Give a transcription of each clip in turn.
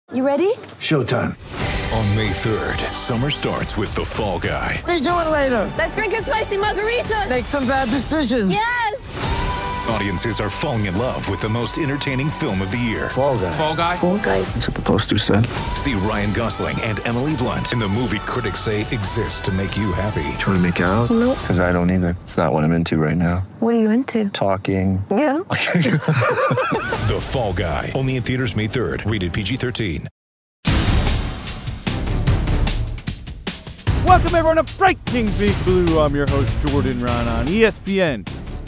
You ready? Showtime. On May 3rd, summer starts with The Fall Guy. Let's do it later. Let's drink a spicy margarita. Make some bad decisions. Yes! Audiences are falling in love with the most entertaining film of the year. Fall Guy. Fall Guy? Fall guy. That's what the poster said. See Ryan Gosling and Emily Blunt in the movie critics say exists to make you happy. Trying to make it out? Nope. Because I don't either. It's not what I'm into right now. What are you into? Talking. Yeah. The Fall Guy. Only in theaters May 3rd. Rated PG-13. Welcome everyone to Breaking Big Blue. I'm your host Jordan Ron on ESPN,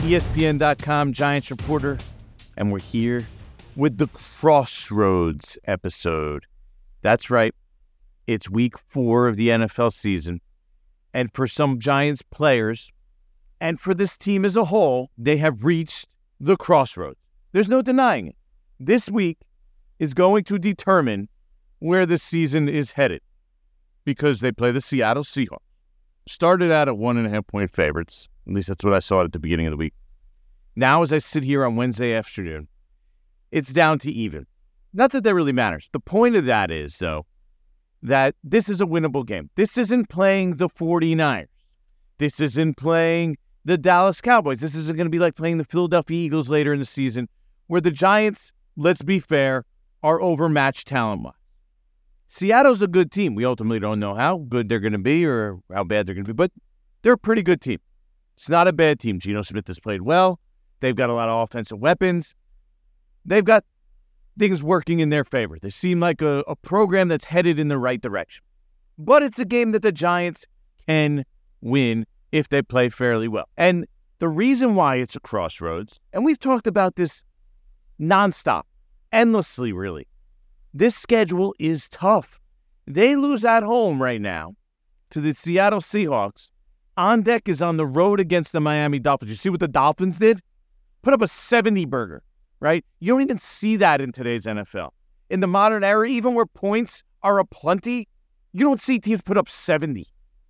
ESPN.com Giants reporter, and we're here with the Crossroads episode. That's right, it's week 4 of the NFL season, and for some Giants players, and for this team as a whole, they have reached the crossroads. There's no denying it. This week is going to determine where the season is headed, because they play the Seattle Seahawks. Started out at 1.5-point favorites. At least that's what I saw at the beginning of the week. Now, as I sit here on Wednesday afternoon, it's down to even. Not that that really matters. The point of that is, though, that this is a winnable game. This isn't playing the 49ers. This isn't playing the Dallas Cowboys. This isn't going to be like playing the Philadelphia Eagles later in the season, where the Giants, let's be fair, are overmatched talent-wise. Seattle's a good team. We ultimately don't know how good they're going to be or how bad they're going to be, but they're a pretty good team. It's not a bad team. Geno Smith has played well. They've got a lot of offensive weapons. They've got things working in their favor. They seem like a program that's headed in the right direction. But it's a game that the Giants can win if they play fairly well. And the reason why it's a crossroads, and we've talked about this nonstop, endlessly really, this schedule is tough. They lose at home right now to the Seattle Seahawks. On deck is on the road against the Miami Dolphins. You see what the Dolphins did? Put up a 70-burger, right? You don't even see that in today's NFL. In the modern era, even where points are aplenty, you don't see teams put up 70.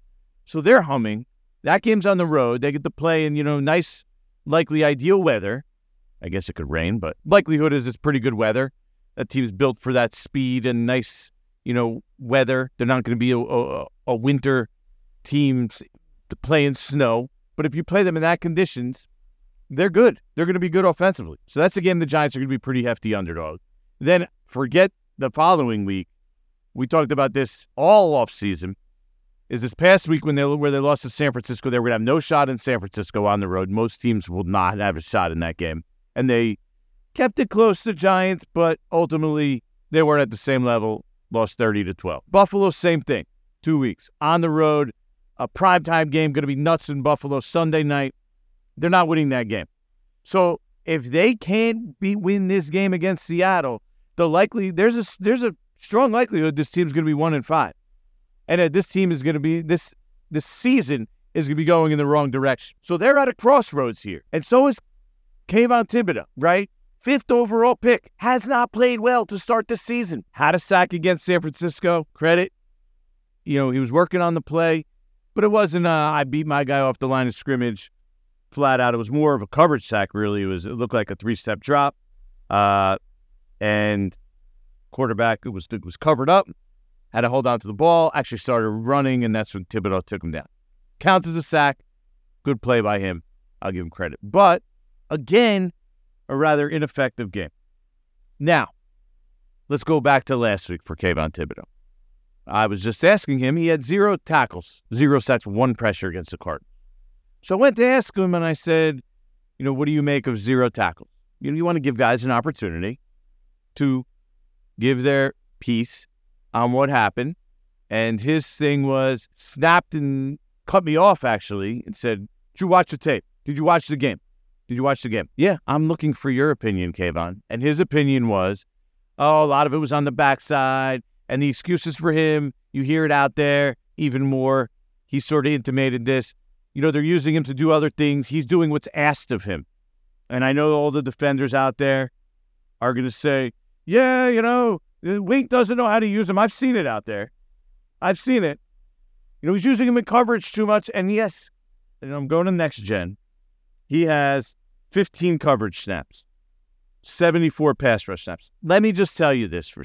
So they're humming. That game's on the road. They get to play in, nice, likely ideal weather. I guess it could rain, but likelihood is it's pretty good weather. That team's built for that speed and nice, weather. They're not going to be a winter team to play in snow. But if you play them in that conditions, they're good. They're going to be good offensively. So that's a game the Giants are going to be pretty hefty underdog. Then forget the following week. We talked about this all offseason. Is this past week where they lost to San Francisco, they were going to have no shot in San Francisco on the road. Most teams will not have a shot in that game. And they kept it close to Giants, but ultimately they weren't at the same level, lost 30-12. Buffalo, same thing. 2 weeks. On the road, a primetime game, going to be nuts in Buffalo Sunday night. They're not winning that game. So if they can't win this game against Seattle, there's a strong likelihood this team's going to be 1-5. And that this team is going to be, this season is going to be going in the wrong direction. So they're at a crossroads here. And so is Kayvon Thibodeaux, right? 5th overall pick, has not played well to start the season. Had a sack against San Francisco. Credit. He was working on the play, but it wasn't I beat my guy off the line of scrimmage flat out. It was more of a coverage sack, really. It looked like a 3-step drop. And quarterback was covered up, had to hold on to the ball, actually started running, and that's when Thibodeaux took him down. Counts as a sack. Good play by him. I'll give him credit. But, again, a rather ineffective game. Now, let's go back to last week for Kayvon Thibodeaux. I was just asking him. He had 0 tackles, 0 sacks, 1 pressure against the Cardinals. So I went to ask him, and I said, what do you make of 0 tackles? You want to give guys an opportunity to give their piece on what happened. And his thing was snapped and cut me off, actually, and said, did you watch the tape? Did you watch the game? Did you watch the game? Yeah, I'm looking for your opinion, Kayvon. And his opinion was, a lot of it was on the backside, and the excuses for him, you hear it out there even more. He sort of intimated this. They're using him to do other things. He's doing what's asked of him. And I know all the defenders out there are going to say, yeah, Wink doesn't know how to use him. I've seen it out there. I've seen it. He's using him in coverage too much. And yes, I'm going to next gen. He has 15 coverage snaps, 74 pass rush snaps. Let me just tell you this for a second.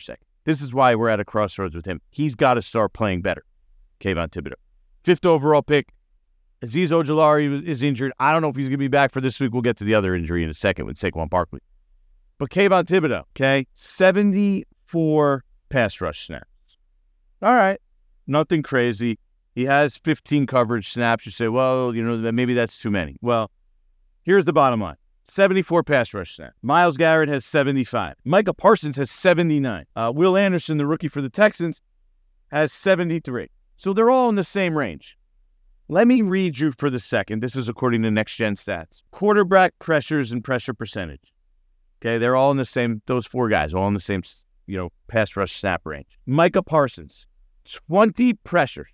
This is why we're at a crossroads with him. He's got to start playing better, Kayvon Thibodeau. 5th overall pick. Azeez Ojulari is injured. I don't know if he's going to be back for this week. We'll get to the other injury in a second with Saquon Barkley. But Kayvon Thibodeau, okay, 74 pass rush snaps. All right, nothing crazy. He has 15 coverage snaps. You say, well, maybe that's too many. Well, here's the bottom line. 74 pass rush snaps. Myles Garrett has 75. Micah Parsons has 79. Will Anderson, the rookie for the Texans, has 73. So they're all in the same range. Let me read you for the second. This is according to Next Gen Stats. Quarterback pressures and pressure percentage. Okay, they're all in the same, those 4 guys, all in the same, pass rush snap range. Micah Parsons, 20 pressures,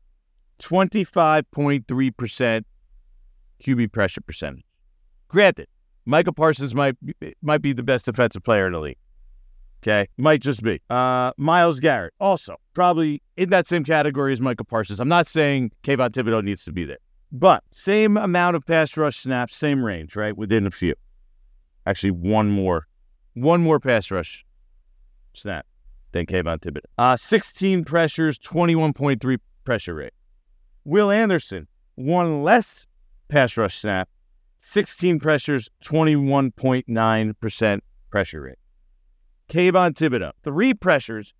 25.3% QB pressure percentage. Granted, Micah Parsons might be the best defensive player in the league. Okay, might just be. Myles Garrett, also probably in that same category as Micah Parsons. I'm not saying Kayvon Thibodeau needs to be there, but same amount of pass rush snaps, same range, right? Within a few. Actually, one more pass rush snap than Kayvon Thibodeau. 16 pressures, 21.3 pressure rate. Will Anderson, 1 less pass rush snap, 16 pressures, 21.9% pressure rate. Kayvon Thibodeau, 3 pressures,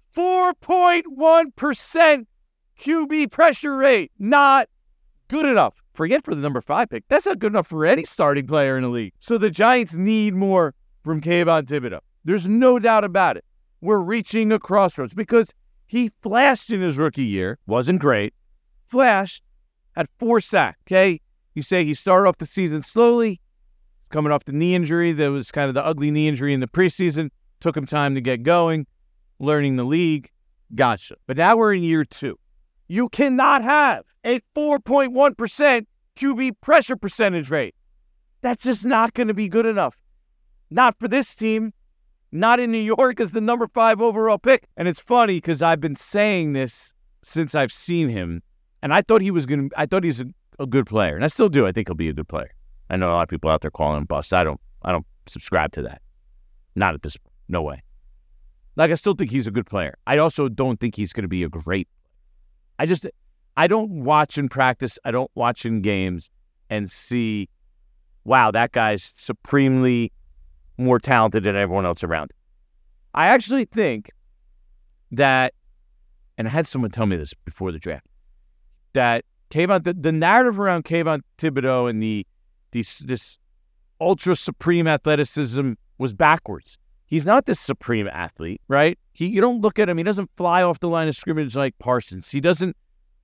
4.1% QB pressure rate. Not good enough. Forget for the number 5 pick. That's not good enough for any starting player in the league. So the Giants need more from Kayvon Thibodeau. There's no doubt about it. We're reaching a crossroads because he flashed in his rookie year. Wasn't great. Flashed. Had 4 sacks. Okay? You say he started off the season slowly. Coming off the knee injury. That was kind of the ugly knee injury in the preseason. Took him time to get going. Learning the league. Gotcha. But now we're in year 2. You cannot have a 4.1% QB pressure percentage rate. That's just not going to be good enough. Not for this team. Not in New York as the number 5 overall pick. And it's funny because I've been saying this since I've seen him. And I thought he's a good player. And I still do. I think he'll be a good player. I know a lot of people out there calling him bust. I don't subscribe to that. Not at this point. No way. Like, I still think he's a good player. I also don't think he's going to be a great player. I don't watch in practice. I don't watch in games and see, wow, that guy's supremely more talented than everyone else around him. I actually think that, and I had someone tell me this before the draft, that the narrative around Kayvon Thibodeau and this ultra supreme athleticism was backwards. He's not this supreme athlete, right? You don't look at him. He doesn't fly off the line of scrimmage like Parsons. He doesn't,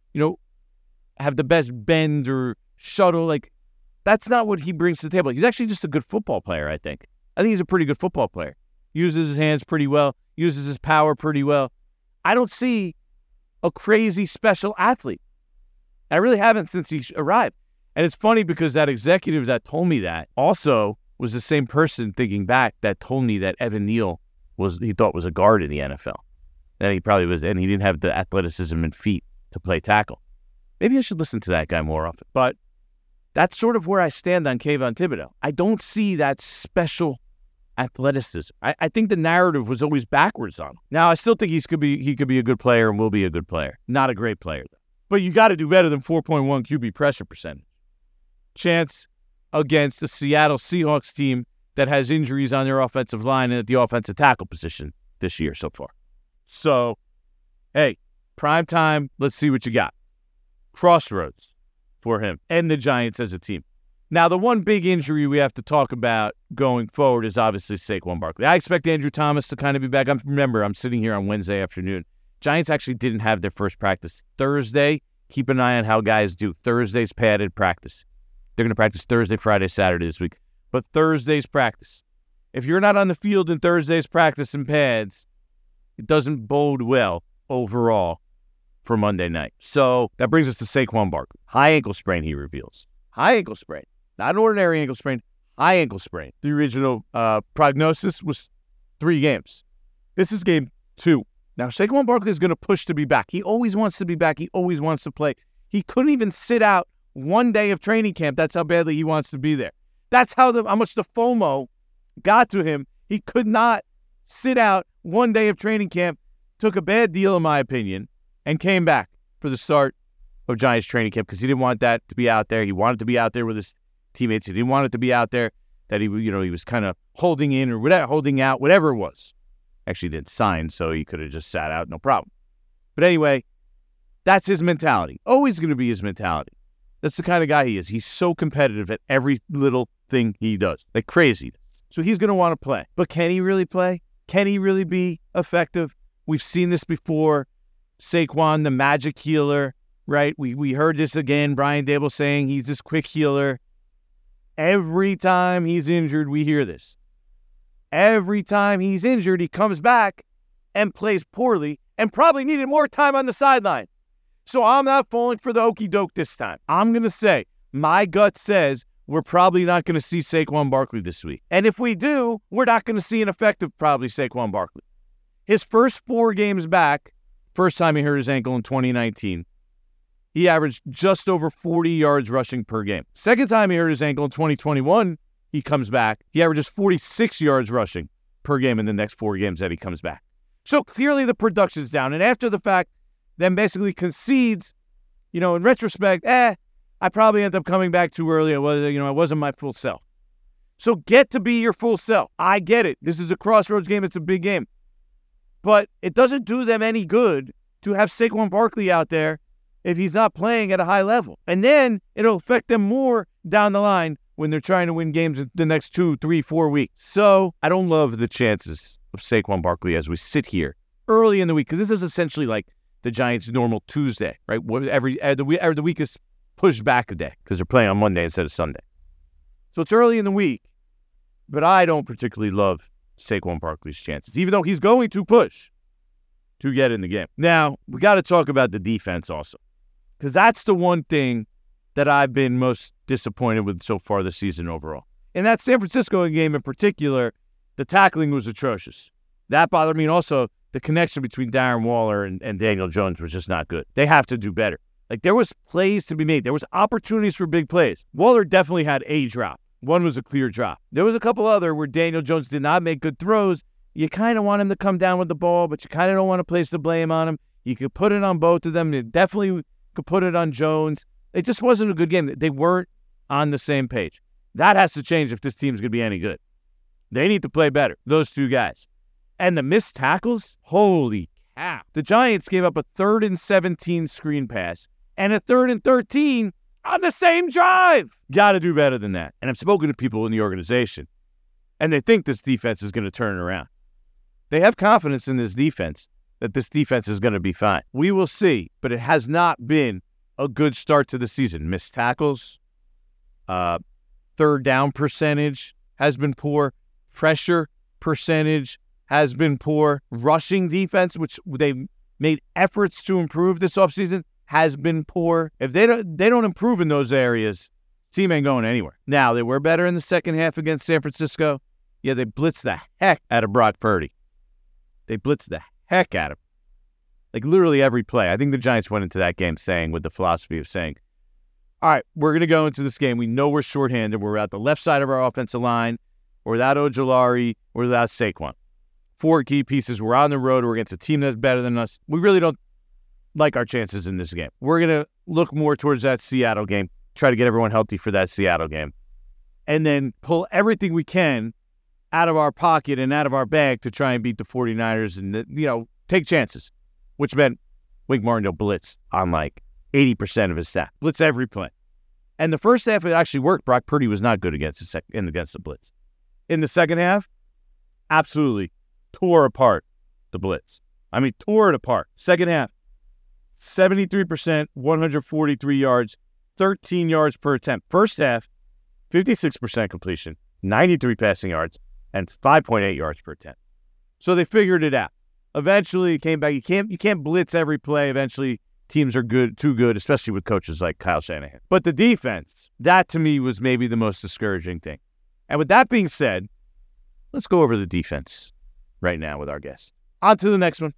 have the best bend or shuttle. Like, that's not what he brings to the table. He's actually just a good football player, I think. I think he's a pretty good football player. Uses his hands pretty well. Uses his power pretty well. I don't see a crazy special athlete. I really haven't since he arrived. And it's funny because that executive that told me that also was the same person, thinking back, that told me that Evan Neal he thought was a guard in the NFL. And he probably was, and he didn't have the athleticism and feet to play tackle. Maybe I should listen to that guy more often. But that's sort of where I stand on Kayvon Thibodeau. I don't see that special athleticism. I think the narrative was always backwards on him. Now, I still think he could be a good player and will be a good player. Not a great player, though. But you got to do better than 4.1 QB pressure percentage. Chance against the Seattle Seahawks team that has injuries on their offensive line and at the offensive tackle position this year so far. So, hey, prime time, let's see what you got. Crossroads for him and the Giants as a team. Now, the one big injury we have to talk about going forward is obviously Saquon Barkley. I expect Andrew Thomas to kind of be back. Remember, I'm sitting here on Wednesday afternoon. Giants actually didn't have their first practice Thursday. Keep an eye on how guys do. Thursday's padded practice. They're going to practice Thursday, Friday, Saturday this week. But Thursday's practice. If you're not on the field in Thursday's practice in pads, it doesn't bode well overall for Monday night. So that brings us to Saquon Barkley. High ankle sprain, he reveals. High ankle sprain. Not an ordinary ankle sprain. High ankle sprain. The original prognosis was 3 games. This is game 2. Now, Saquon Barkley is going to push to be back. He always wants to be back. He always wants to play. He couldn't even sit out one day of training camp. That's how badly he wants to be there. That's how much the FOMO got to him. He could not sit out one day of training camp, took a bad deal, in my opinion, and came back for the start of Giants training camp because he didn't want that to be out there. He wanted to be out there with his teammates. He didn't want it to be out there that he was kind of holding in or whatever, holding out, whatever it was. Actually didn't sign, so he could have just sat out, no problem. But anyway, that's his mentality. Always going to be his mentality. That's the kind of guy he is. He's so competitive at every little thing he does, like crazy. So he's going to want to play. But can he really play? Can he really be effective? We've seen this before. Saquon, the magic healer, right? We heard this again. Brian Daboll saying he's this quick healer. Every time he's injured, we hear this. Every time he's injured, he comes back and plays poorly and probably needed more time on the sideline. So I'm not falling for the okey doke this time. I'm going to say, my gut says we're probably not going to see Saquon Barkley this week. And if we do, we're not going to see an effective, probably, Saquon Barkley. His first 4 games back, first time he hurt his ankle in 2019, he averaged just over 40 yards rushing per game. Second time he hurt his ankle in 2021, he comes back. He averages 46 yards rushing per game in the next 4 games that he comes back. So clearly the production's down. And after the fact, then basically concedes, in retrospect, I probably ended up coming back too early. I wasn't my full self. So get to be your full self. I get it. This is a crossroads game. It's a big game. But it doesn't do them any good to have Saquon Barkley out there if he's not playing at a high level. And then it'll affect them more down the line when they're trying to win games in the next 2, 3, 4 weeks. So I don't love the chances of Saquon Barkley as we sit here early in the week, because this is essentially like the Giants' normal Tuesday, right? The week is pushed back a day because they're playing on Monday instead of Sunday. So it's early in the week, but I don't particularly love Saquon Barkley's chances, even though he's going to push to get in the game. Now, we got to talk about the defense also, because that's the one thing that I've been most disappointed with so far this season overall. In that San Francisco game in particular, the tackling was atrocious. That bothered me, and also the connection between Darren Waller and Daniel Jones was just not good. They have to do better. Like, there was plays to be made. There was opportunities for big plays. Waller definitely had a drop. One was a clear drop. There was a couple other where Daniel Jones did not make good throws. You kind of want him to come down with the ball, but you kind of don't want to place the blame on him. You could put it on both of them. You definitely could put it on Jones. It just wasn't a good game. They weren't on the same page. That has to change if this team's going to be any good. They need to play better, those 2 guys. And the missed tackles, holy cow. The Giants gave up a 3rd and 17 screen pass and a 3rd and 13 on the same drive. Got to do better than that. And I've spoken to people in the organization, and they think this defense is going to turn it around. They have confidence in this defense, that this defense is going to be fine. We will see, but it has not been a good start to the season. Missed tackles, 3rd down percentage has been poor. Pressure percentage has been poor. Rushing defense, which they made efforts to improve this offseason, has been poor. If they don't improve in those areas, team ain't going anywhere. Now, they were better in the second half against San Francisco. Yeah, they blitzed the heck out of Brock Purdy. They blitzed the heck out of him. Like, literally every play. I think the Giants went into that game with the philosophy of saying, all right, we're going to go into this game. We know we're shorthanded. We're at the left side of our offensive line. We're without Ojulari. We're without Saquon. 4 key pieces. We're on the road. We're against a team that's better than us. We really don't like our chances in this game. We're going to look more towards that Seattle game, try to get everyone healthy for that Seattle game, and then pull everything we can out of our pocket and out of our bag to try and beat the 49ers and, take chances, which meant Wink Martindale blitzed on like 80% of his snap. Blitz every play. And the first half, it actually worked. Brock Purdy was not good against the blitz. In the second half, absolutely tore apart the blitz. Tore it apart. Second half, 73%, 143 yards, 13 yards per attempt. First half, 56% completion, 93 passing yards, and 5.8 yards per attempt. So they figured it out. Eventually, it came back. You can't blitz every play. Eventually, teams are too good, especially with coaches like Kyle Shanahan. But the defense, that to me was maybe the most discouraging thing. And with that being said, let's go over the defense right now with our guest. On to the next one.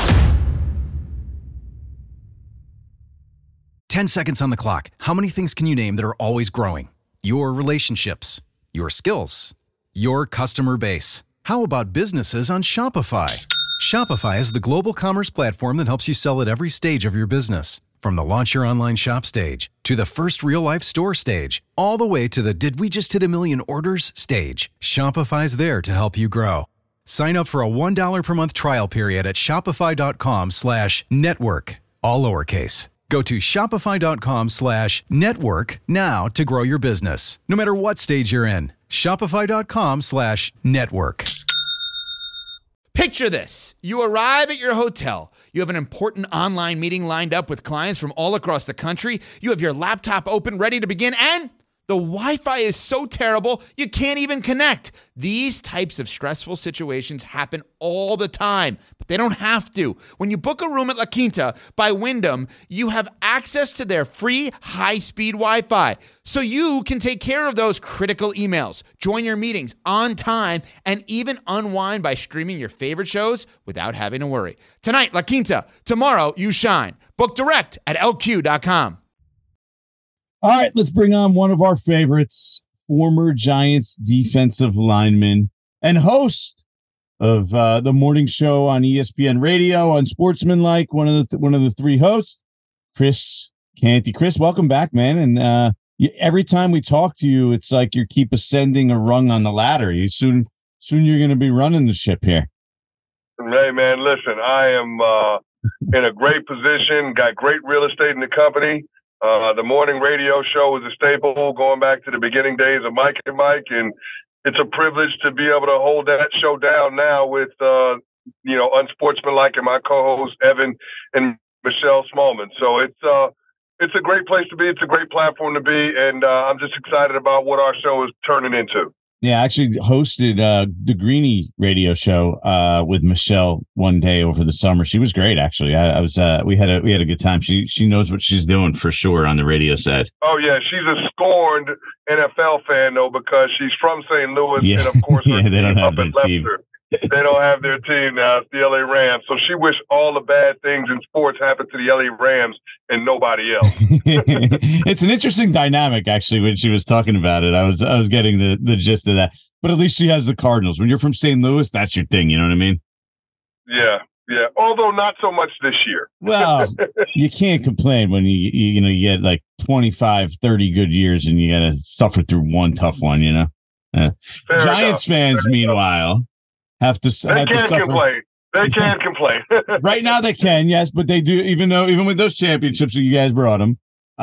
10 seconds on the clock. How many things can you name that are always growing? Your relationships, your skills, your customer base. How about businesses on Shopify? Shopify is the global commerce platform that helps you sell at every stage of your business. From the launch your online shop stage to the first real-life store stage, all the way to the did we just hit a million orders stage, Shopify's there to help you grow. Sign up for a $1 per month trial period at shopify.com/network, all lowercase. Go to shopify.com/network now to grow your business, no matter what stage you're in. Shopify.com/network. Picture this. You arrive at your hotel. You have an important online meeting lined up with clients from all across the country. You have your laptop open, ready to begin, and the Wi-Fi is so terrible, you can't even connect. These types of stressful situations happen all the time, but they don't have to. When you book a room at La Quinta by Wyndham, you have access to their free high-speed Wi-Fi, so you can take care of those critical emails, join your meetings on time, and even unwind by streaming your favorite shows without having to worry. Tonight, La Quinta. Tomorrow, you shine. Book direct at LQ.com. All right, let's bring on one of our favorites, former Giants defensive lineman and host of the morning show on ESPN Radio, Unsportsmanlike, one of the three hosts, Chris Canty. Chris, welcome back, man. And every time we talk to you, it's like you keep ascending a rung on the ladder. Soon you're going to be running the ship here. Hey, man, listen, I am in a great position, got great real estate in the company. The morning radio show is a staple going back to the beginning days of Mike and Mike, and it's a privilege to be able to hold that show down now with, Unsportsmanlike and my co-hosts Evan and Michelle Smallman. So it's a great place to be. It's a great platform to be, and I'm just excited about what our show is turning into. Yeah, I actually hosted the Greeny radio show with Michelle one day over the summer. She was great, actually. We had a good time. She knows what she's doing for sure on the radio side. Oh yeah, she's a scorned NFL fan though because she's from St. Louis, yeah. And of course, yeah, they don't have their team. They don't have their team now. It's the LA Rams. So she wished all the bad things in sports happened to the LA Rams and nobody else. It's an interesting dynamic, actually, when she was talking about it. I was getting the gist of that. But at least she has the Cardinals. When you're from St. Louis, that's your thing. You know what I mean? Yeah. Although not so much this year. Well, you can't complain when you get like 25, 30 good years and you got to suffer through one tough one, you know? Giants fans, meanwhile, have to suffer. They can't complain. Right now they can, yes, but they do. Even with those championships that you guys brought them,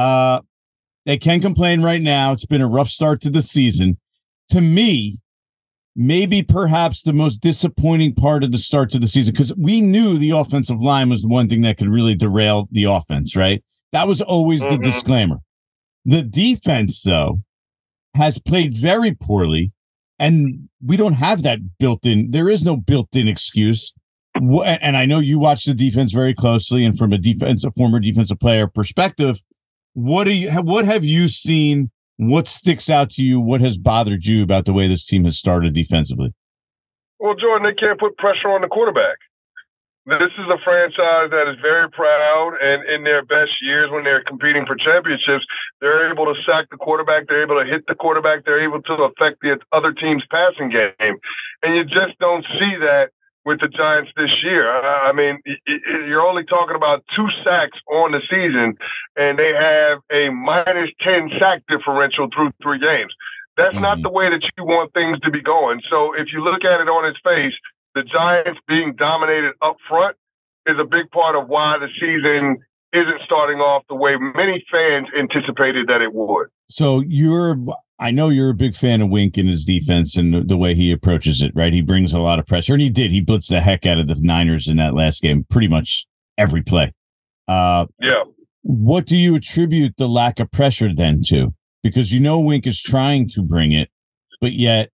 they can complain right now. It's been a rough start to the season. To me, maybe perhaps the most disappointing part of the start to the season, because we knew the offensive line was the one thing that could really derail the offense, right? That was always the disclaimer. The defense, though, has played very poorly. And we don't have that built-in. There is no built-in excuse. And I know you watch the defense very closely, and from a former defensive player perspective, what have you seen? What sticks out to you? What has bothered you about the way this team has started defensively? Well, Jordan, they can't put pressure on the quarterback. This is a franchise that is very proud, and in their best years when they're competing for championships, they're able to sack the quarterback, they're able to hit the quarterback, they're able to affect the other team's passing game. And you just don't see that with the Giants this year. I mean, you're only talking about 2 sacks on the season, and they have a -10 sack differential through 3 games. That's not the way that you want things to be going. So if you look at it on its face, the Giants being dominated up front is a big part of why the season isn't starting off the way many fans anticipated that it would. So I know you're a big fan of Wink and his defense and the way he approaches it, right? He brings a lot of pressure, and he blitzed the heck out of the Niners in that last game, pretty much every play. Yeah. What do you attribute the lack of pressure then to? Because Wink is trying to bring it, but yet,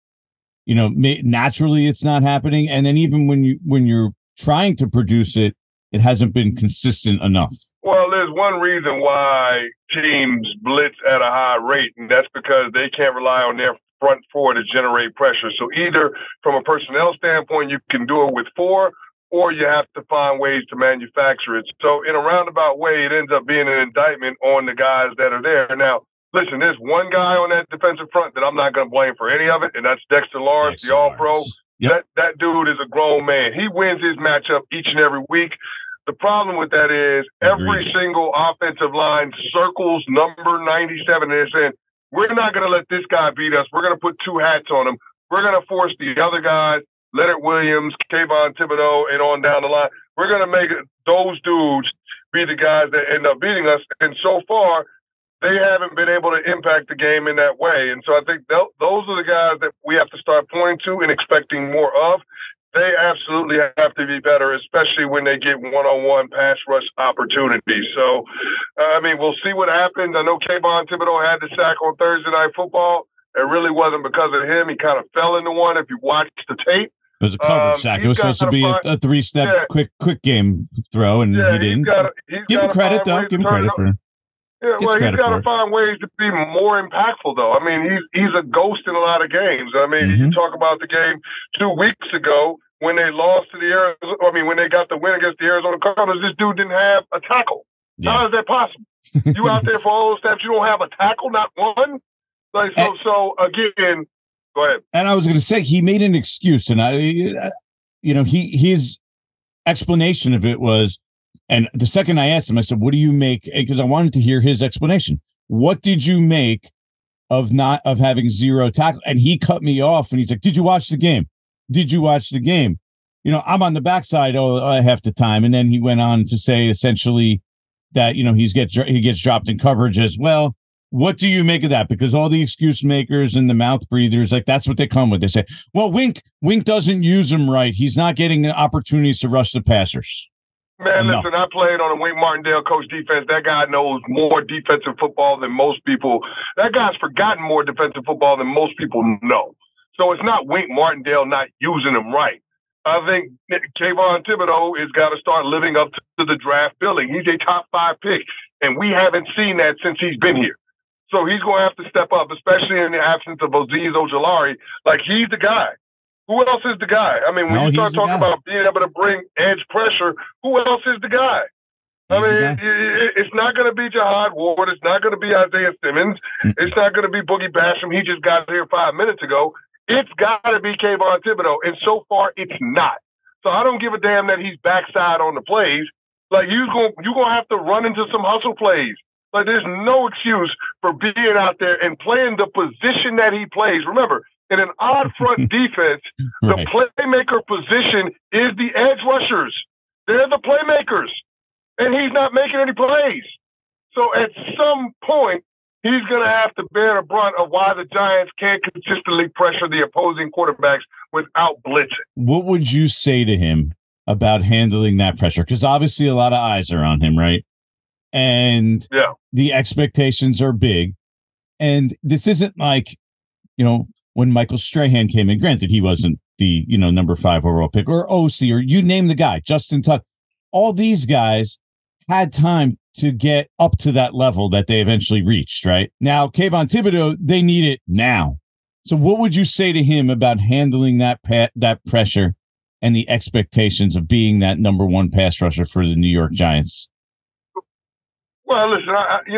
naturally it's not happening. And then even when you're trying to produce it, it hasn't been consistent enough. Well, there's one reason why teams blitz at a high rate, and that's because they can't rely on their front 4 to generate pressure. So either from a personnel standpoint, you can do it with 4, or you have to find ways to manufacture it. So in a roundabout way, it ends up being an indictment on the guys that are there. Now, listen, there's one guy on that defensive front that I'm not going to blame for any of it, and that's Dexter Lawrence, the All-Pro. Yep. That dude is a grown man. He wins his matchup each and every week. The problem with that is every single offensive line circles number 97 and they're saying, we're not going to let this guy beat us. We're going to put two hats on him. We're going to force the other guys, Leonard Williams, Kayvon Thibodeau, and on down the line. We're going to make those dudes be the guys that end up beating us. And so far, they haven't been able to impact the game in that way. And so I think those are the guys that we have to start pointing to and expecting more of. They absolutely have to be better, especially when they get one-on-one pass rush opportunities. So, we'll see what happens. I know Kayvon Thibodeau had the sack on Thursday Night Football. It really wasn't because of him. He kind of fell into one if you watched the tape. It was a coverage sack. It was supposed to be a three-step quick game throw, and he didn't. Give him credit, though. Give him credit for it. Yeah, well, he's got to find ways to be more impactful, though. I mean, he's a ghost in a lot of games. I mean, you talk about the game 2 weeks ago when they lost to the Arizona. I mean, when they got the win against the Arizona Cardinals, this dude didn't have a tackle. Yeah. How is that possible? You out there for all those steps, you don't have a tackle, not one. Like so again, go ahead. And I was going to say he made an excuse, and his explanation of it was. And the second I asked him, I said, what do you make? Because I wanted to hear his explanation. What did you make of having zero tackle? And he cut me off and he's like, did you watch the game? Did you watch the game? I'm on the backside half the time. And then he went on to say essentially that, he gets dropped in coverage as well. What do you make of that? Because all the excuse makers and the mouth breathers, like that's what they come with. They say, well, Wink doesn't use him right. He's not getting the opportunities to rush the passers. Man, listen, I played on a Wink Martindale coach defense. That guy knows more defensive football than most people. That guy's forgotten more defensive football than most people know. So it's not Wink Martindale not using him right. I think Kayvon Thibodeau has got to start living up to the draft billing. He's a top 5 pick, and we haven't seen that since he's been here. So he's going to have to step up, especially in the absence of Azeez Ojulari. Like, he's the guy. Who else is the guy? I mean, when you start talking about being able to bring edge pressure, who else is the guy? It's not going to be Jihad Ward. It's not going to be Isaiah Simmons. It's not going to be Boogie Basham. He just got here 5 minutes ago. It's got to be Kayvon Thibodeau, and so far it's not. So I don't give a damn that he's backside on the plays. Like, you're going to have to run into some hustle plays. Like, there's no excuse for being out there and playing the position that he plays. Remember, in an odd front defense, the playmaker position is the edge rushers. They're the playmakers, and he's not making any plays. So at some point, he's going to have to bear the brunt of why the Giants can't consistently pressure the opposing quarterbacks without blitzing. What would you say to him about handling that pressure? Because obviously a lot of eyes are on him, right? And the expectations are big. And this isn't like, when Michael Strahan came in, granted, he wasn't the, number 5 overall pick, or OC, or you name the guy, Justin Tuck. All these guys had time to get up to that level that they eventually reached, right? Now, Kayvon Thibodeau, they need it now. So what would you say to him about handling that pressure and the expectations of being that number 1 pass rusher for the New York Giants? Well, listen,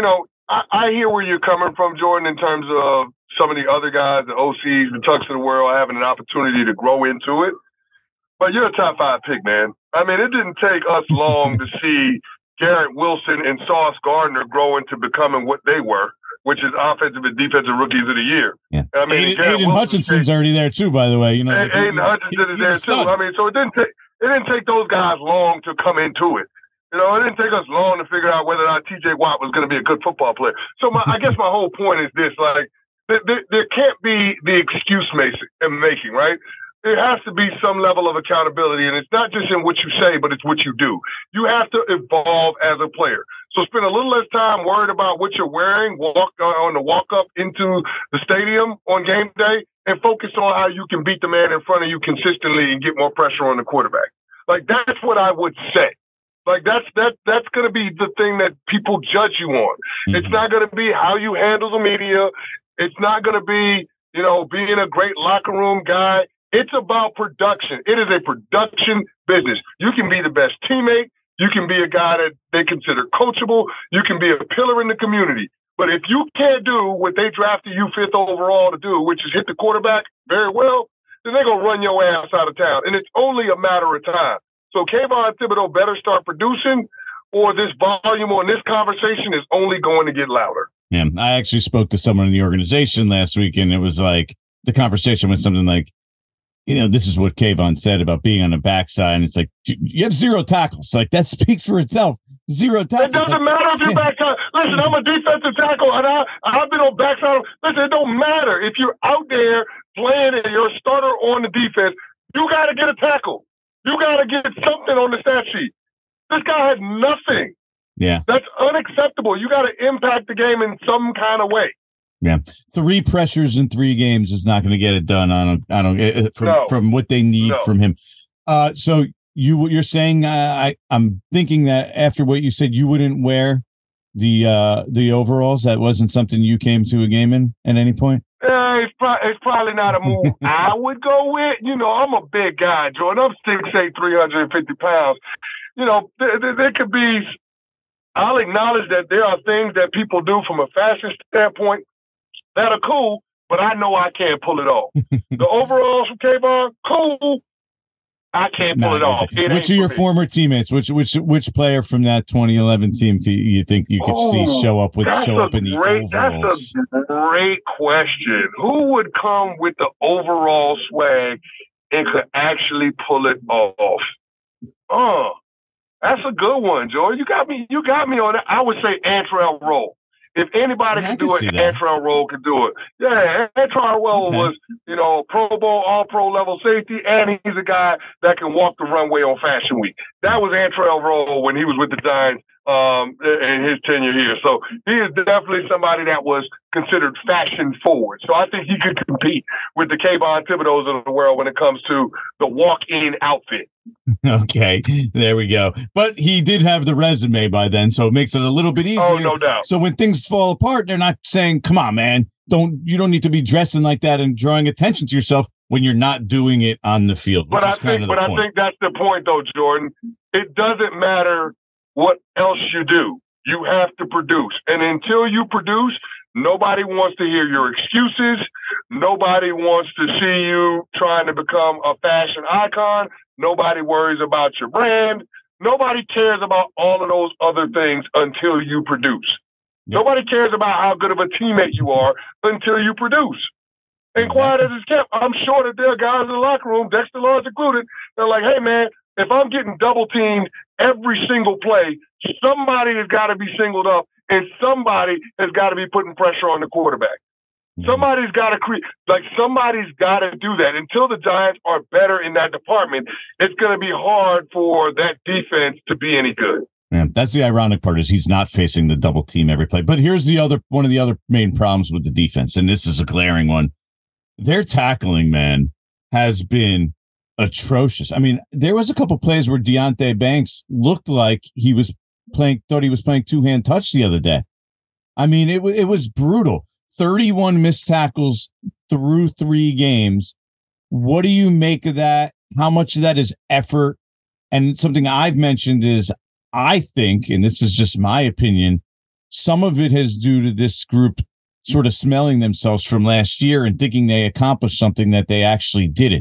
I hear where you're coming from, Jordan, in terms of some of the other guys, the OCs, the Tucks of the world, having an opportunity to grow into it. But you're a top 5 pick, man. I mean, it didn't take us long to see Garrett Wilson and Sauce Gardner grow into becoming what they were, which is offensive and defensive rookies of the year. Yeah. I mean, Aiden Hutchinson's already there too, by the way. Aiden Hutchinson is there too. I mean, so it didn't take those guys long to come into it. It didn't take us long to figure out whether or not T.J. Watt was going to be a good football player. So I guess my whole point is this: like, there can't be the excuse making, right? There has to be some level of accountability, and it's not just in what you say, but it's what you do. You have to evolve as a player. So spend a little less time worried about what you're wearing, walk up into the stadium on game day, and focus on how you can beat the man in front of you consistently and get more pressure on the quarterback. Like, that's what I would say. Like, that's going to be the thing that people judge you on. Mm-hmm. It's not going to be how you handle the media. It's not going to be, being a great locker room guy. It's about production. It is a production business. You can be the best teammate. You can be a guy that they consider coachable. You can be a pillar in the community. But if you can't do what they drafted you 5th overall to do, which is hit the quarterback very well, then they're going to run your ass out of town. And it's only a matter of time. So Kayvon Thibodeaux better start producing, or this volume on this conversation is only going to get louder. Yeah, I actually spoke to someone in the organization last week, and it was like the conversation was something like, this is what Kayvon said about being on the backside, and it's like, you have 0 tackles. Like, that speaks for itself. 0 tackles. It doesn't matter if you're backside. Listen, I'm a defensive tackle, and I've been on backside. Listen, it don't matter. If you're out there playing and you're a starter on the defense, you got to get a tackle. You got to get something on the stat sheet. This guy had nothing. Yeah. That's unacceptable. You got to impact the game in some kind of way. Yeah. 3 pressures in 3 games is not going to get it done from what they need from him. So you're saying, I'm thinking that after what you said, you wouldn't wear the overalls. That wasn't something you came to a game in at any point? It's probably not a move I would go with. I'm a big guy, Jordan. I'm 6'8", 350 pounds. There could be, I'll acknowledge that there are things that people do from a fashion standpoint that are cool, but I know I can't pull it off. The overalls from Kayvon, cool. I can't pull it off. Which of your former teammates, which player from that 2011 team you think you could see show up in the overalls? That's a great question. Who would come with the overall swag and could actually pull it off? That's a good one, Joe. You got me on that. I would say Antrell Rolle. If anybody can do it, Antrell Rolle can do it. Yeah, Antrell Rolle was, Pro Bowl, all-pro level safety, and he's a guy that can walk the runway on Fashion Week. That was Antrell Rolle when he was with the Giants in his tenure here. So he is definitely somebody that was considered fashion forward. So I think he could compete with the Kayvon Thibodeaux of the world when it comes to the walk-in outfit. Okay, there we go. But he did have the resume by then, so it makes it a little bit easier. Oh, no doubt. So when things fall apart, they're not saying, come on, man, you don't need to be dressing like that and drawing attention to yourself when you're not doing it on the field. I think that's the point, though, Jordan. It doesn't matter what else you do. You have to produce. And until you produce, nobody wants to hear your excuses. Nobody wants to see you trying to become a fashion icon. Nobody worries about your brand. Nobody cares about all of those other things until you produce. Yep. Nobody cares about how good of a teammate you are until you produce. And quiet as it's kept, I'm sure that there are guys in the locker room, Dexter Lawrence included, they're like, hey, man, if I'm getting double teamed every single play, somebody has got to be singled up and somebody has got to be putting pressure on the quarterback. Somebody's got to somebody's got to do that. Until the Giants are better in that department, it's going to be hard for that defense to be any good. Yeah, that's the ironic part is he's not facing the double team every play. But here's one of the other main problems with the defense, and this is a glaring one. Their tackling, man, has been atrocious. I mean, there was a couple plays where Deonte Banks looked like thought he was playing two-hand touch the other day. I mean, it was brutal. 31 missed tackles through 3 games. What do you make of that? How much of that is effort? And something I've mentioned is I think, and this is just my opinion, some of it has due to this group sort of smelling themselves from last year and thinking they accomplished something that they actually didn't.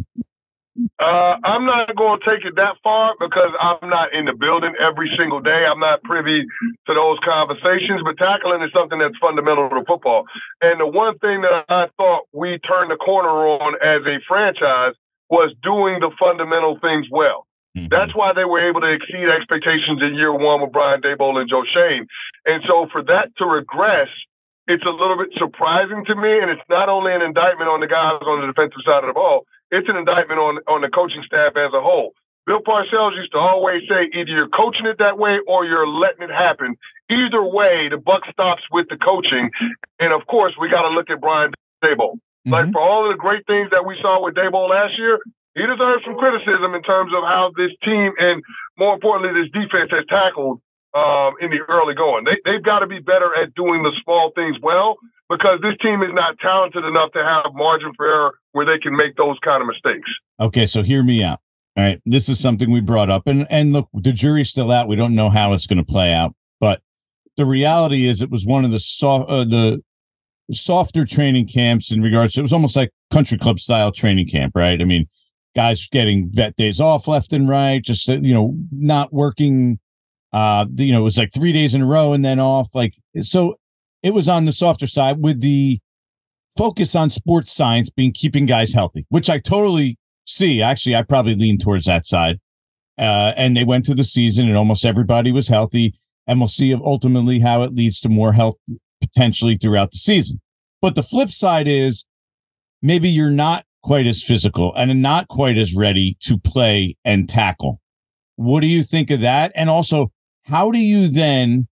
I'm not going to take it that far because I'm not in the building every single day. I'm not privy to those conversations, but tackling is something that's fundamental to football. And the one thing that I thought we turned the corner on as a franchise was doing the fundamental things well. Mm-hmm. That's why they were able to exceed expectations in year 1 with Brian Daboll and Joe Schoen. And so for that to regress, it's a little bit surprising to me. And it's not only an indictment on the guys on the defensive side of the ball, it's an indictment on the coaching staff as a whole. Bill Parcells used to always say either you're coaching it that way or you're letting it happen. Either way, the buck stops with the coaching. And, of course, we got to look at Brian Daboll. Mm-hmm. Like, for all of the great things that we saw with Daboll last year, he deserves some criticism in terms of how this team and, more importantly, this defense has tackled in the early going. They've got to be better at doing the small things well because this team is not talented enough to have margin for error where they can make those kind of mistakes. Okay, so hear me out. All right, this is something we brought up. And look, the jury's still out. We don't know how it's going to play out. But the reality is it was one of the softer training camps in regards to, it was almost like country club style training camp, right? I mean, guys getting vet days off left and right, just, not working, it was like 3 days in a row and then off. Like, so it was on the softer side with the focus on sports science being keeping guys healthy, which I totally see. Actually, I probably lean towards that side. And they went to the season and almost everybody was healthy. And we'll see ultimately how it leads to more health potentially throughout the season. But the flip side is maybe you're not quite as physical and not quite as ready to play and tackle. What do you think of that? And also, how do you then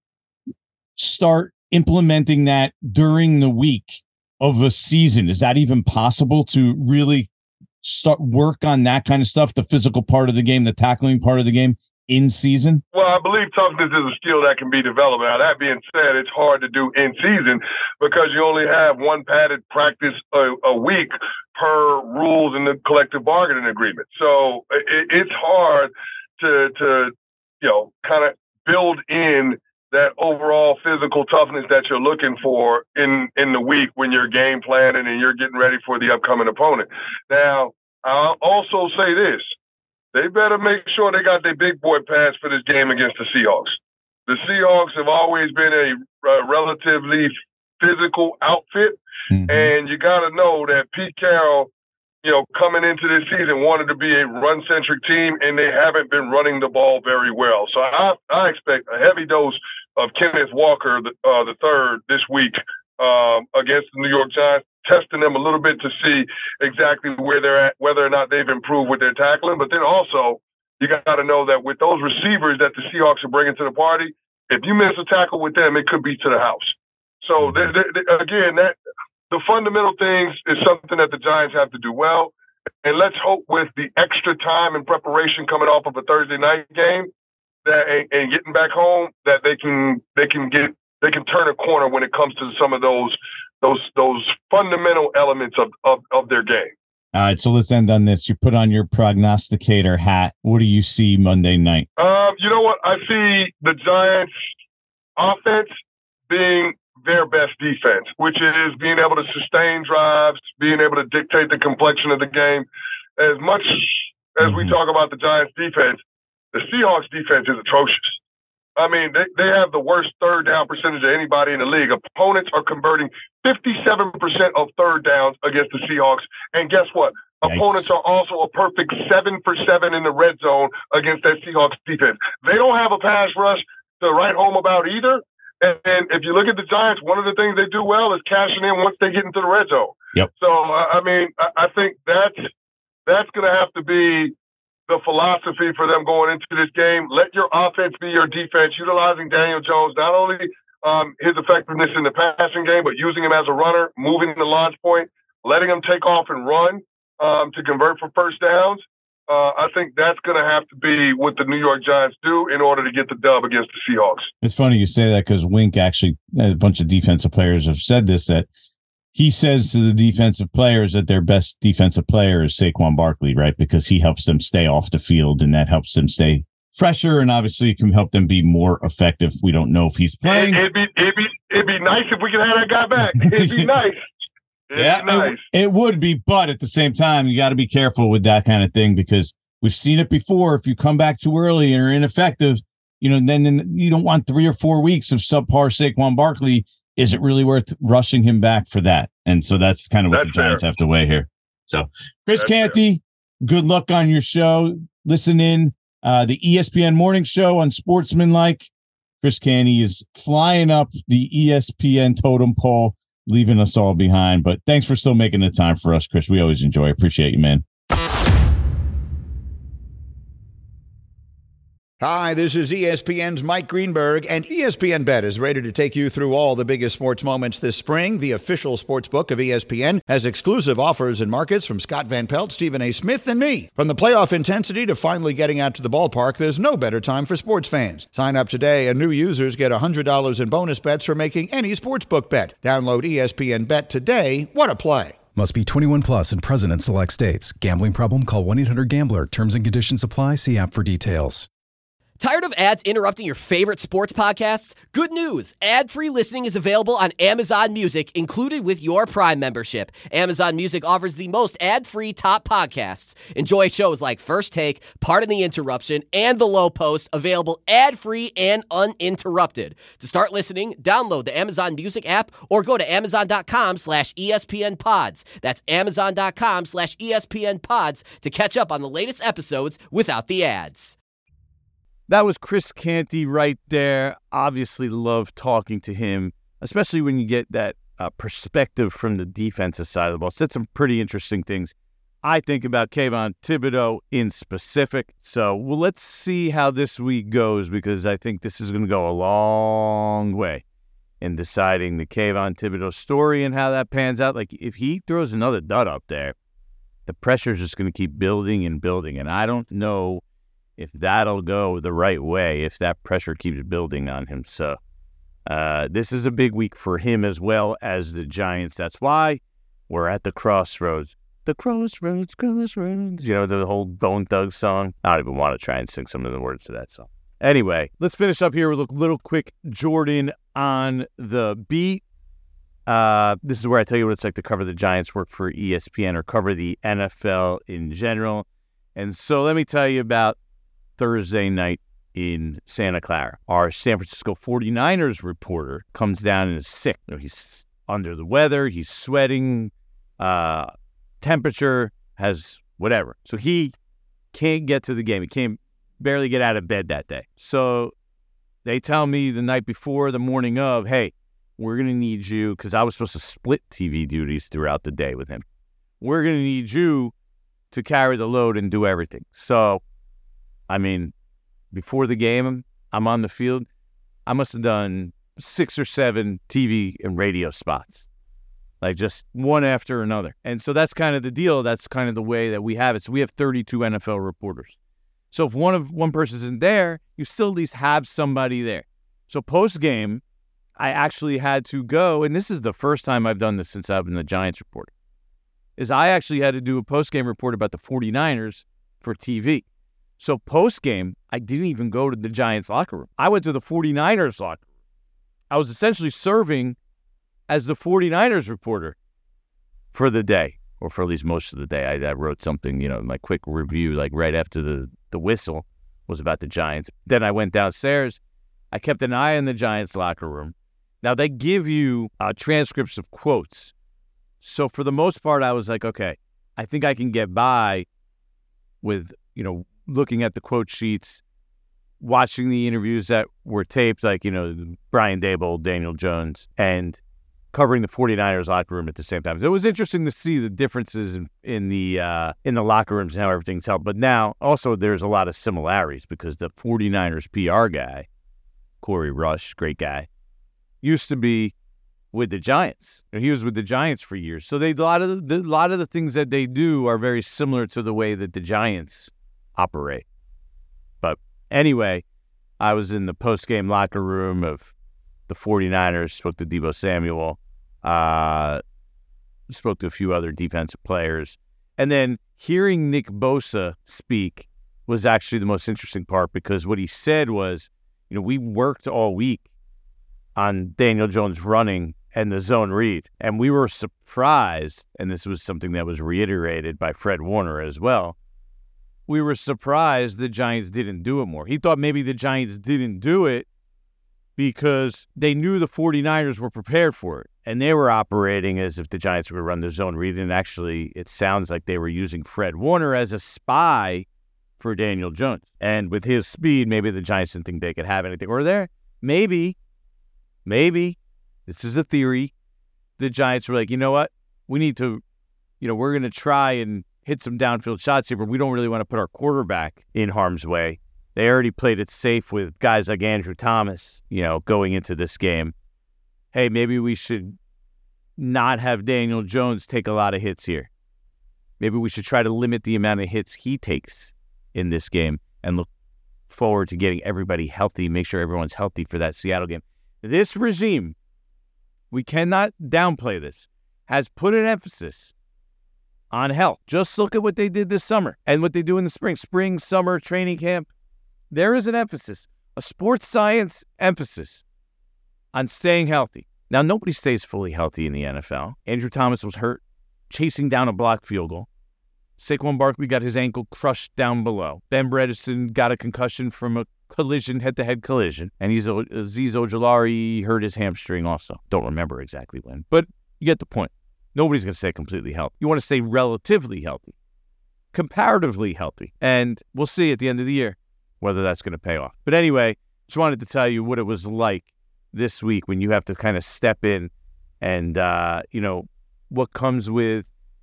start implementing that during the week of a season? Is that even possible to really start work on that kind of stuff, the physical part of the game, the tackling part of the game in season? Well, I believe toughness is a skill that can be developed. Now, that being said, it's hard to do in season because you only have one padded practice a week per rules in the collective bargaining agreement. So it's hard to kind of build in that overall physical toughness that you're looking for in the week when you're game planning and you're getting ready for the upcoming opponent. Now, I'll also say this. They better make sure they got their big boy pass for this game against the Seahawks. The Seahawks have always been a relatively physical outfit, and you got to know that Pete Carroll, coming into this season, wanted to be a run-centric team, and they haven't been running the ball very well. So I expect a heavy dose of Kenneth Walker the third this week against the New York Giants, testing them a little bit to see exactly where they're at, whether or not they've improved with their tackling. But then also, you got to know that with those receivers that the Seahawks are bringing to the party, if you miss a tackle with them, it could be to the house. So, again, the fundamental things is something that the Giants have to do well. And let's hope with the extra time and preparation coming off of a Thursday night game and getting back home that they can turn a corner when it comes to some of those fundamental elements of their game. All right, so let's end on this. You put on your prognosticator hat. What do you see Monday night? You know what? I see the Giants' offense being their best defense, which is being able to sustain drives, being able to dictate the complexion of the game. As much as we talk about the Giants' defense, the Seahawks' defense is atrocious. I mean, they have the worst third down percentage of anybody in the league. Opponents are converting 57% of third downs against the Seahawks. And guess what? Yikes. Opponents are also a perfect 7 for 7 in the red zone against that Seahawks defense. They don't have a pass rush to write home about either. And if you look at the Giants, one of the things they do well is cashing in once they get into the red zone. Yep. So, I think that's going to have to be the philosophy for them going into this game. Let your offense be your defense, utilizing Daniel Jones, not only his effectiveness in the passing game, but using him as a runner, moving the launch point, letting him take off and run to convert for first downs. I think that's going to have to be what the New York Giants do in order to get the dub against the Seahawks. It's funny you say that because Wink actually, a bunch of defensive players have said this, that he says to the defensive players that their best defensive player is Saquon Barkley, right? Because he helps them stay off the field and that helps them stay fresher and obviously can help them be more effective. We don't know if he's playing. It'd be nice if we could have that guy back. It'd be nice. It would be, but at the same time, you got to be careful with that kind of thing because we've seen it before. If you come back too early and are ineffective, then you don't want 3 or 4 weeks of subpar Saquon Barkley. Is it really worth rushing him back for that? And so that's kind of what the Giants have to weigh here. So, Chris Canty, good luck on your show. Listen in the ESPN Morning Show on Sportsmanlike. Chris Canty is flying up the ESPN totem pole, leaving us all behind. But thanks for still making the time for us, Chris. We always enjoy it. Appreciate you, man. Hi, this is ESPN's Mike Greenberg, and ESPN Bet is ready to take you through all the biggest sports moments this spring. The official sports book of ESPN has exclusive offers and markets from Scott Van Pelt, Stephen A. Smith, and me. From the playoff intensity to finally getting out to the ballpark, there's no better time for sports fans. Sign up today, and new users get $100 in bonus bets for making any sportsbook bet. Download ESPN Bet today. What a play. Must be 21 plus and present in select states. Gambling problem? Call 1-800-GAMBLER. Terms and conditions apply. See app for details. Tired of ads interrupting your favorite sports podcasts? Good news! Ad-free listening is available on Amazon Music, included with your Prime membership. Amazon Music offers the most ad-free top podcasts. Enjoy shows like First Take, Pardon the Interruption, and The Low Post, available ad-free and uninterrupted. To start listening, download the Amazon Music app or go to amazon.com/ESPN Pods. That's amazon.com/ESPN Pods to catch up on the latest episodes without the ads. That was Chris Canty right there. Obviously love talking to him, especially when you get that perspective from the defensive side of the ball. Said some pretty interesting things, I think, about Kayvon Thibodeaux in specific. So let's see how this week goes, because I think this is going to go a long way in deciding the Kayvon Thibodeaux story and how that pans out. Like, if he throws another dud up there, the pressure is just going to keep building and building. And I don't know if that'll go the right way, if that pressure keeps building on him. So this is a big week for him as well as the Giants. That's why we're at the crossroads. The crossroads. You know, the whole Bone Thugs song. I don't even want to try and sing some of the words to that song. Anyway, let's finish up here with a little quick Jordan on the beat. This is where I tell you what it's like to cover the Giants, work for ESPN, or cover the NFL in general. And so let me tell you about Thursday night in Santa Clara. Our San Francisco 49ers reporter comes down and is sick. You know, he's under the weather, he's sweating, temperature, has whatever. So he can't get to the game. He can't barely get out of bed that day. So they tell me the night before, the morning of, hey, we're going to need you, because I was supposed to split TV duties throughout the day with him. We're going to need you to carry the load and do everything. So I mean, before the game, I'm on the field. I must have done 6 or 7 TV and radio spots, like just one after another. And so that's kind of the deal. That's kind of the way that we have it. So we have 32 NFL reporters. So if one person isn't there, you still at least have somebody there. So post-game, I actually had to go, and this is the first time I've done this since I've been the Giants reporter, is I actually had to do a post-game report about the 49ers for TV. So post-game, I didn't even go to the Giants locker room. I went to the 49ers locker room. I was essentially serving as the 49ers reporter for the day, or for at least most of the day. I wrote something, you know, my quick review, like right after the whistle was about the Giants. Then I went downstairs. I kept an eye on the Giants locker room. Now, they give you transcripts of quotes. So for the most part, I was like, okay, I think I can get by with, you know, looking at the quote sheets, watching the interviews that were taped, like, you know, Brian Daboll, Daniel Jones, and covering the 49ers locker room at the same time. So it was interesting to see the differences in the locker rooms and how everything's held. But now, also, there's a lot of similarities, because the 49ers PR guy, Corey Rush, great guy, used to be with the Giants. He was with the Giants for years. So a lot of the things that they do are very similar to the way that the Giants operate. But anyway, I was in the post-game locker room of the 49ers, spoke to Deebo Samuel, spoke to a few other defensive players. And then hearing Nick Bosa speak was actually the most interesting part, because what he said was, you know, we worked all week on Daniel Jones running and the zone read, and we were surprised, and this was something that was reiterated by Fred Warner as well, we were surprised the Giants didn't do it more. He thought maybe the Giants didn't do it because they knew the 49ers were prepared for it, and they were operating as if the Giants were going to run the zone read, and actually it sounds like they were using Fred Warner as a spy for Daniel Jones. And with his speed, maybe the Giants didn't think they could have anything. Or there, maybe, this is a theory, the Giants were like, you know what, we need to, you know, we're going to try and hit some downfield shots here, but we don't really want to put our quarterback in harm's way. They already played it safe with guys like Andrew Thomas, you know, going into this game. Hey, maybe we should not have Daniel Jones take a lot of hits here. Maybe we should try to limit the amount of hits he takes in this game and look forward to getting everybody healthy, make sure everyone's healthy for that Seattle game. This regime, we cannot downplay this, has put an emphasis on health. Just look at what they did this summer and what they do in the spring, summer training camp. there is an emphasis, a sports science emphasis on staying healthy. Now, nobody stays fully healthy in the NFL. Andrew Thomas was hurt chasing down a blocked field goal. Saquon Barkley got his ankle crushed down below. Ben Bredeson got a concussion from a collision, head-to-head collision. And Azeez Ojulari hurt his hamstring also. Don't remember exactly when, but you get the point. Nobody's going to stay completely healthy. You want to stay relatively healthy, comparatively healthy. And we'll see at the end of the year whether that's going to pay off. But anyway, just wanted to tell you what it was like this week when you have to kind of step in and, what comes with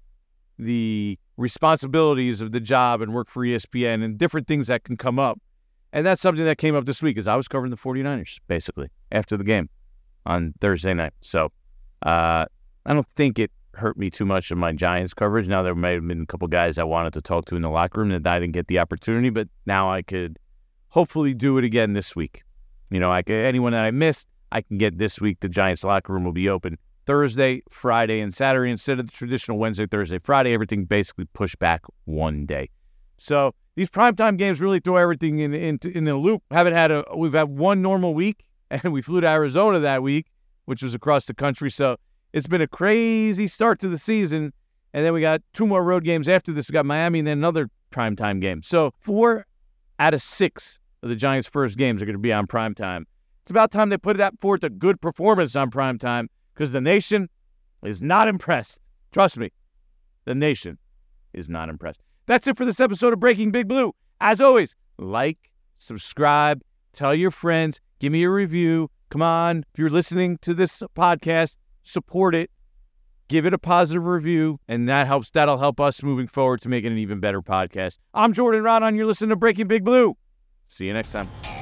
the responsibilities of the job and work for ESPN and different things that can come up. And that's something that came up this week as I was covering the 49ers, basically, after the game on Thursday night. So I don't think it hurt me too much in my Giants coverage. Now, there may have been a couple guys I wanted to talk to in the locker room that I didn't get the opportunity, but now I could hopefully do it again this week. Anyone that I missed, I can get this week. The Giants locker room will be open Thursday, Friday, and Saturday instead of the traditional Wednesday, Thursday, Friday. Everything basically pushed back one day. So these primetime games really throw everything in the loop. We've had one normal week, and we flew to Arizona that week, which was across the country. So it's been a crazy start to the season. And then we got 2 more road games after this. We got Miami and then another primetime game. So 4 out of 6 of the Giants' first games are going to be on primetime. It's about time they put that forth a good performance on primetime because the nation is not impressed. Trust me, the nation is not impressed. That's it for this episode of Breaking Big Blue. As always, like, subscribe, tell your friends, give me a review. Come on, if you're listening to this podcast, support it. Give it a positive review, and that'll help us moving forward to make it an even better podcast. I'm Jordan Raanan. You're listening to Breaking Big Blue. See you next time.